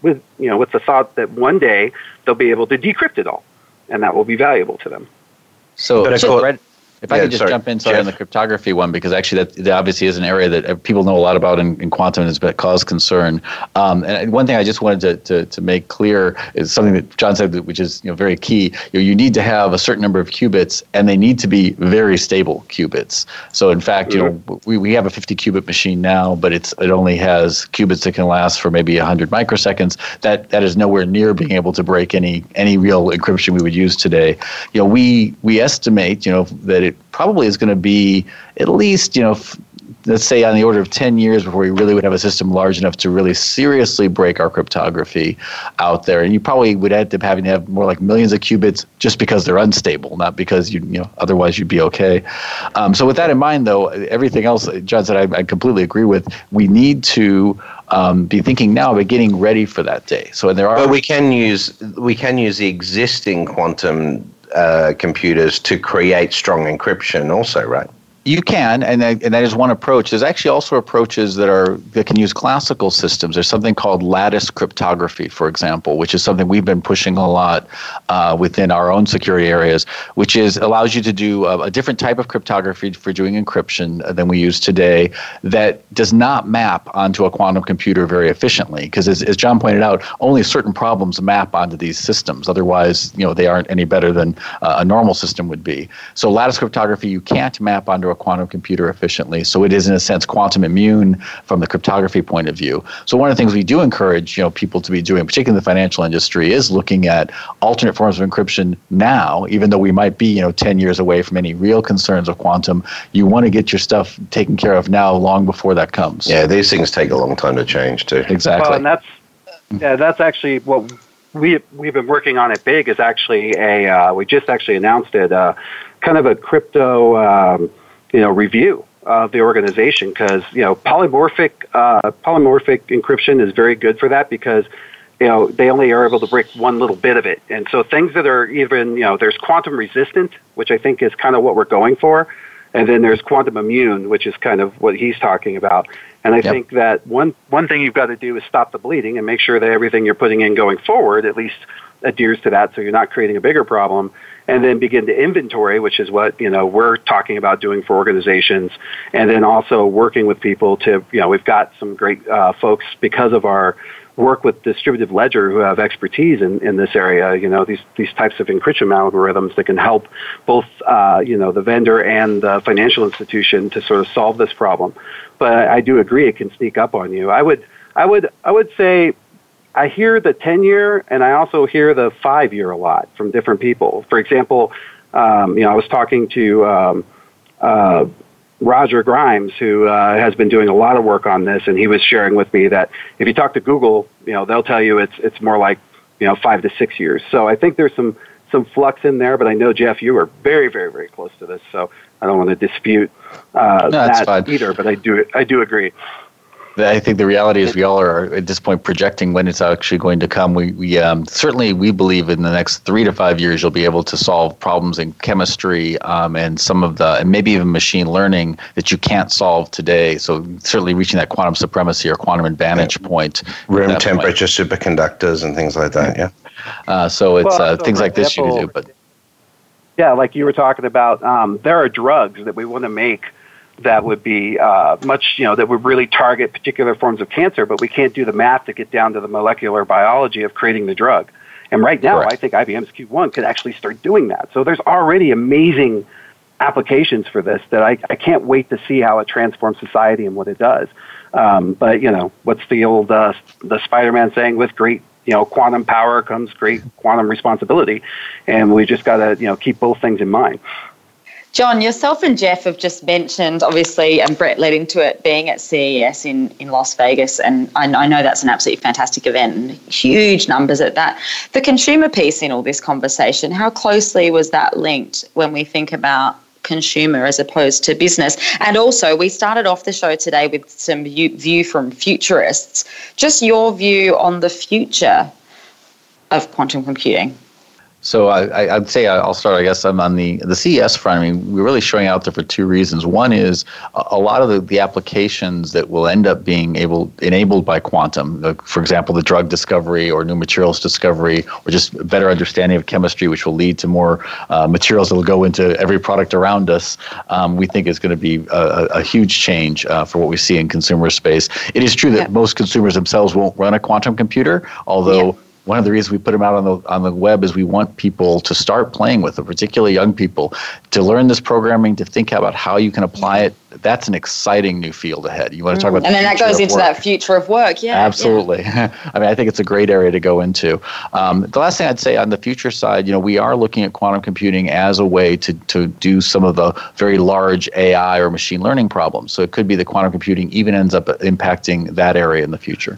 with you know with the thought that one day they'll be able to decrypt it all, and that will be valuable to them.
So,
But I
so
call-
Brett, if I
Yeah,
could just
sorry,
jump in sorry,
Jeff.
on the cryptography one, because actually that, that obviously is an area that people know a lot about in, in quantum and has been caused concern. Um, and one thing I just wanted to, to, to make clear is something that John said, which is you know very key. You know, you need to have a certain number of qubits, and they need to be very stable qubits. So in fact, you know, we, we have a fifty qubit machine now, but it's it only has qubits that can last for maybe one hundred microseconds. That that is nowhere near being able to break any any real encryption we would use today. You know, we we estimate you know that it probably is going to be at least, you know, f- let's say on the order of ten years before we really would have a system large enough to really seriously break our cryptography out there. And you probably would end up having to have more like millions of qubits just because they're unstable, not because, you you know, otherwise you'd be okay. Um, so with that in mind, though, everything else John said, I, I completely agree with. We need to um, be thinking now about getting ready for that day. So there are...
But we can use we can use the existing quantum uh, computers to create strong encryption also, right?
You can, and that, and that is one approach. There's actually also approaches that are that can use classical systems. There's something called lattice cryptography, for example, which is something we've been pushing a lot uh, within our own security areas, which is allows you to do a, a different type of cryptography for doing encryption than we use today that does not map onto a quantum computer very efficiently. Because as, as John pointed out, only certain problems map onto these systems. Otherwise, you know, they aren't any better than uh, a normal system would be. So lattice cryptography, you can't map onto a quantum computer efficiently. So it is, in a sense, quantum immune from the cryptography point of view. So one of the things we do encourage, you know, people to be doing, particularly in the financial industry, is looking at alternate forms of encryption now, even though we might be, you know, ten years away from any real concerns of quantum. You want to get your stuff taken care of now, long before that comes.
Yeah, these things take a long time to change too.
Exactly.
Well, and that's yeah, that's actually what we we've been working on at Big. Is actually a uh, we just actually announced it, uh, kind of a crypto. Um, you know, review of the organization, because, you know, polymorphic uh, polymorphic encryption is very good for that, because, you know, they only are able to break one little bit of it. And so things that are even, you know, there's quantum resistant, which I think is kind of what we're going for. And then there's quantum immune, which is kind of what he's talking about. And I
Yep.
think that one, one thing you've got to do is stop the bleeding and make sure that everything you're putting in going forward at least adheres to that, so you're not creating a bigger problem. And then begin to inventory, which is what, you know, we're talking about doing for organizations. And then also working with people to, you know, we've got some great uh, folks because of our work with Distributed Ledger who have expertise in, in this area, you know, these, these types of encryption algorithms that can help both, uh, you know, the vendor and the financial institution to sort of solve this problem. But I do agree it can sneak up on you. I would, I would, I would say, I hear the ten-year, and I also hear the five-year a lot from different people. For example, um, you know, I was talking to um, uh, Roger Grimes, who uh, has been doing a lot of work on this, and he was sharing with me that if you talk to Google, you know, they'll tell you it's it's more like, you know, five to six years. So I think there's some some flux in there. But I know, Jeff, you are very, very, very close to this, so I don't want to dispute uh,
No, that's
that
fine.
either. But I do I do agree.
I think the reality is we all are at this point projecting when it's actually going to come. We, we um, certainly we believe in the next three to five years you'll be able to solve problems in chemistry um, and some of the and maybe even machine learning that you can't solve today. So certainly reaching that quantum supremacy or quantum advantage yeah. point.
Room temperature point. Superconductors and things like that. Yeah.
Uh, so it's
well,
uh,
so
things like
example,
this you can do. But
yeah, like you were talking about, um, there are drugs that we want to make that would be uh, much, you know, that would really target particular forms of cancer, but we can't do the math to get down to the molecular biology of creating the drug. And right now, Correct. I think I B M's Q one could actually start doing that. So there's already amazing applications for this that I, I can't wait to see how it transforms society and what it does. Um, but, you know, what's the old, uh, the Spider-Man saying, with great, you know, quantum power comes great quantum responsibility. And we just got to, you know, keep both things in mind.
John, yourself and Jeff have just mentioned, obviously, and Brett led into it, being at C E S in, in Las Vegas. And I, I know that's an absolutely fantastic event and huge numbers at that. The consumer piece in all this conversation, how closely was that linked when we think about consumer as opposed to business? And also, we started off the show today with some view, view from futurists. Just your view on the future of quantum computing.
So I, I'd say I'll start, I guess, I'm on the, the C E S front. I mean, we're really showing out there for two reasons. One is a, a lot of the, the applications that will end up being able enabled by quantum, like, for example, the drug discovery or new materials discovery, or just a better understanding of chemistry, which will lead to more uh, materials that will go into every product around us, um, we think is going to be a, a huge change uh, for what we see in consumer space. It is true that yeah. most consumers themselves won't run a quantum computer, although yeah. one of the reasons we put them out on the on the web is we want people to start playing with it, particularly young people, to learn this programming, to think about how you can apply it. That's an exciting new field ahead. You want to talk about,
and
the
then that goes into work. That future of work. Yeah,
absolutely. Yeah. I mean, I think it's a great area to go into. Um, the last thing I'd say on the future side, you know, we are looking at quantum computing as a way to to do some of the very large A I or machine learning problems. So it could be that quantum computing even ends up impacting that area in the future.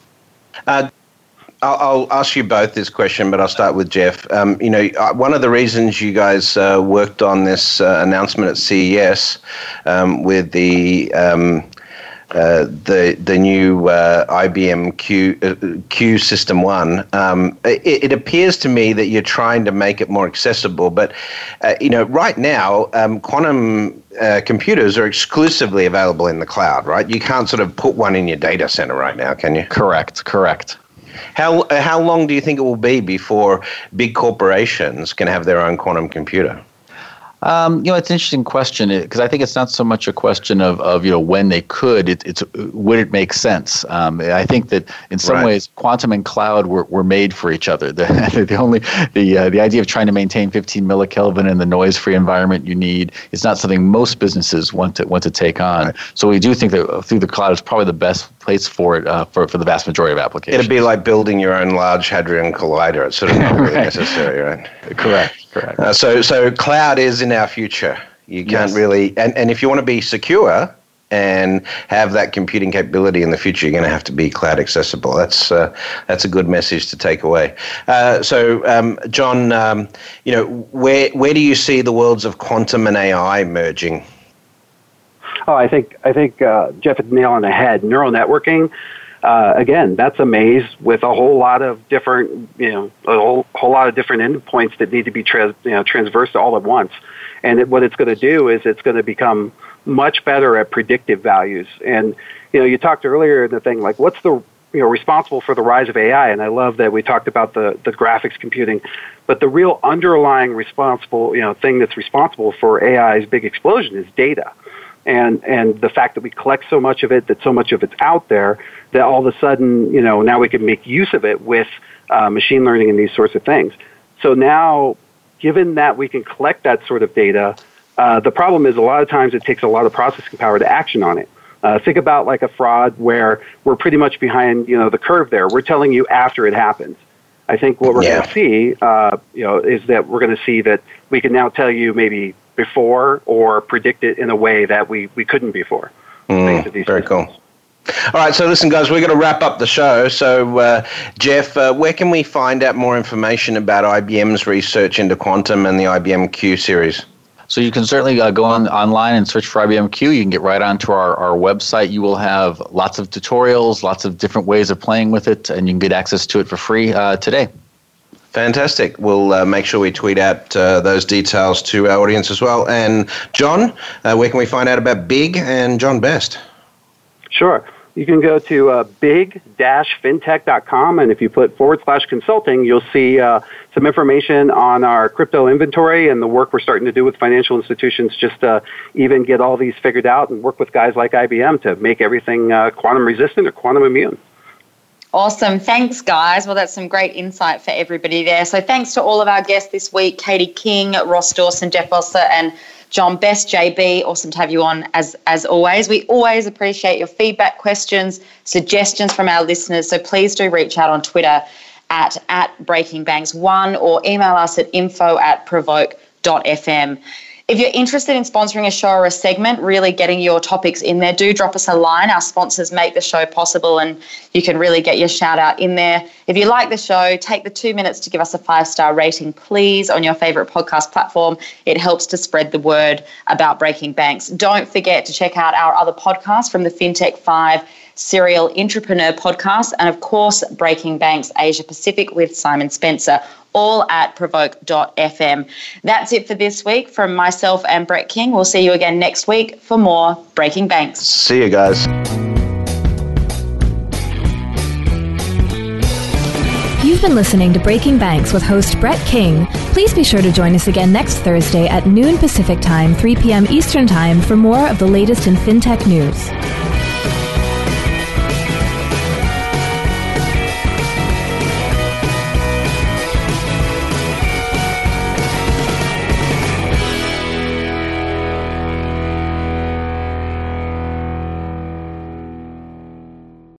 Uh, I'll ask you both this question, but I'll start with Jeff. Um, you know, one of the reasons you guys uh, worked on this uh, announcement at C E S um, with the um, uh, the the new uh, I B M Q uh, Q System One. Um, it, it appears to me that you're trying to make it more accessible, but uh, you know, right now, um, quantum uh, computers are exclusively available in the cloud, right? You can't sort of put one in your data center right now, can you?
Correct. Correct.
How how long do you think it will be before big corporations can have their own quantum computer?
Um, you know, it's an interesting question because I think it's not so much a question of, of you know, when they could. It, it's would it make sense? Um, I think that in some right. ways, quantum and cloud were, were made for each other. The, the only the uh, the idea of trying to maintain fifteen millikelvin in the noise-free environment you need is not something most businesses want to want to take on. Right. So we do think that through the cloud is probably the best place for it uh, for for the vast majority of applications.
It'd be like building your own Large Hadron Collider. It's sort of not really right. necessary, right?
Correct. Correct.
Uh, so, so cloud is in our future. You can't yes. really, and, and if you want to be secure and have that computing capability in the future, you're going to have to be cloud accessible. That's uh, that's a good message to take away. Uh, so, um, John, um, you know, where where do you see the worlds of quantum and A I merging?
Oh, I think I think uh, Jeff hit the nail on the head. Neural networking. Uh, again, that's a maze with a whole lot of different, you know, a whole, whole lot of different endpoints that need to be trans, you know, transversed all at once. And it, what it's going to do is it's going to become much better at predictive values. And, you know, you talked earlier in the thing, like, what's the, you know, responsible for the rise of A I? And I love that we talked about the, the graphics computing. But the real underlying responsible, you know, thing that's responsible for A I's big explosion is data. And and the fact that we collect so much of it, that so much of it's out there, that all of a sudden, you know, now we can make use of it with uh, machine learning and these sorts of things. So now, given that we can collect that sort of data, uh, the problem is a lot of times it takes a lot of processing power to action on it. Uh, think about like a fraud where we're pretty much behind, you know, the curve there. We're telling you after it happens. I think what we're yeah. going to see, uh, you know, is that we're going to see that we can now tell you maybe before or predict it in a way that we, we couldn't before.
Mm, very systems. Cool. All right, so listen, guys, we're going to wrap up the show. So, uh, Jeff, uh, where can we find out more information about I B M's research into quantum and the I B M Q series?
So you can certainly uh, go on online and search for I B M Q. You can get right onto our, our website. You will have lots of tutorials, lots of different ways of playing with it, and you can get access to it for free uh, today.
Fantastic. We'll uh, make sure we tweet out uh, those details to our audience as well. And John, uh, where can we find out about Big and John Best?
Sure. You can go to uh, big dash fintech dot com, and if you put forward slash consulting, you'll see uh, some information on our crypto inventory and the work we're starting to do with financial institutions just to even get all these figured out and work with guys like I B M to make everything uh, quantum resistant or quantum immune.
Awesome. Thanks, guys. Well, that's some great insight for everybody there. So thanks to all of our guests this week, Katie King, Ross Dawson, Jeff Osler, and John Best. J B, awesome to have you on as, as always. We always appreciate your feedback, questions, suggestions from our listeners. So please do reach out on Twitter at, at Breaking Banks one or email us at info at provoke dot f m. If you're interested in sponsoring a show or a segment, really getting your topics in there, do drop us a line. Our sponsors make the show possible and you can really get your shout out in there. If you like the show, take the two minutes to give us a five-star rating, please, on your favorite podcast platform. It helps to spread the word about Breaking Banks. Don't forget to check out our other podcasts from the FinTech Five, Serial Entrepreneur podcast, and of course, Breaking Banks Asia Pacific with Simon Spencer, all at provoke dot f m. That's it for this week from myself and Brett King. We'll see you again next week for more Breaking Banks.
See you guys.
You've been listening to Breaking Banks with host Brett King. Please be sure to join us again next Thursday at noon Pacific Time, three p.m. Eastern Time for more of the latest in fintech news.